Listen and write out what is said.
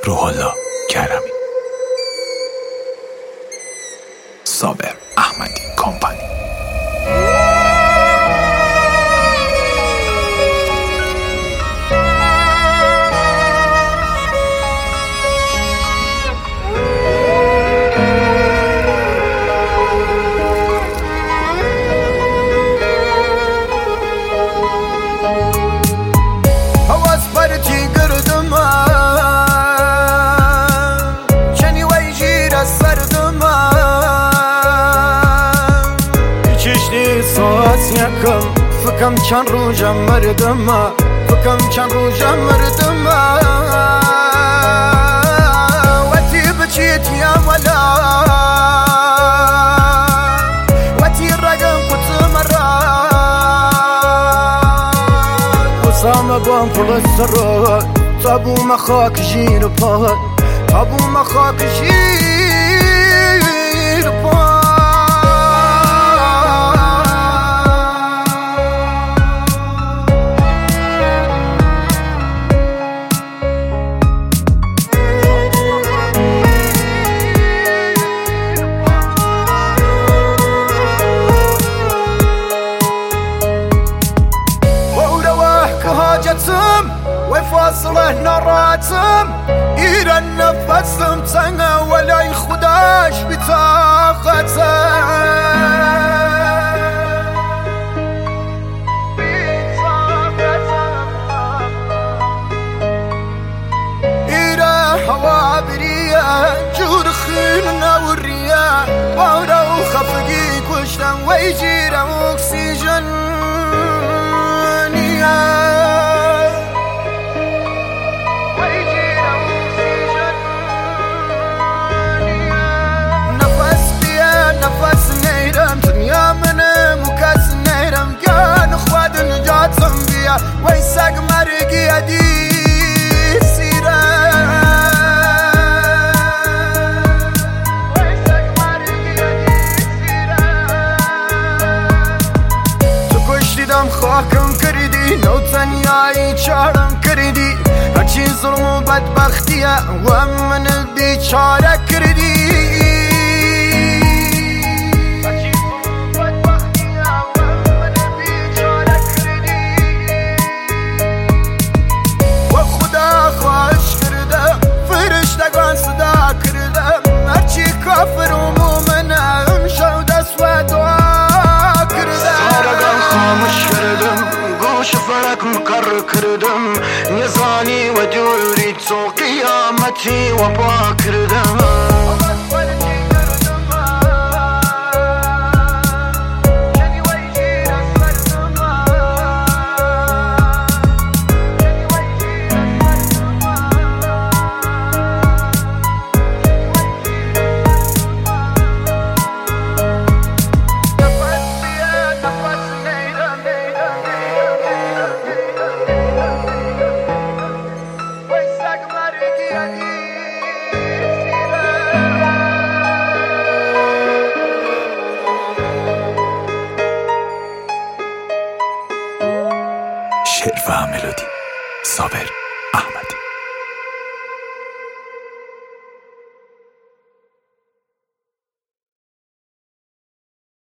روح الله کرمی. صابر احمدی کمپانی. فکم چند روزم مردم، فکم چند روزم مردم وقتی بچیت یا ولا وقتی رقم کت مرا وسام بام پل السرات تابو مخاك جير بات تابو مخاك جير بات وفاصله نراتم إلى النفسم تنغى ولا يخداش بطاقته إلى هوا بريا جور خيلنا والرياح وورا وخفقي كشتا ويجير أكسجين ويساق مرقي أدي سيرا ويساق مرقي أدي سيرا تكوشتي دم خاكم كردي لو تنياي چارم كردي هرچي ظلم و بدبختيا ومن البيچارة كردي كافر ومؤمنة امشوا دسوة دعا كردم صارقا خامش كردم قوش فرق مقر كردم نزاني ودوري تو قيامتي وبا كردم شعر و ملودی صابر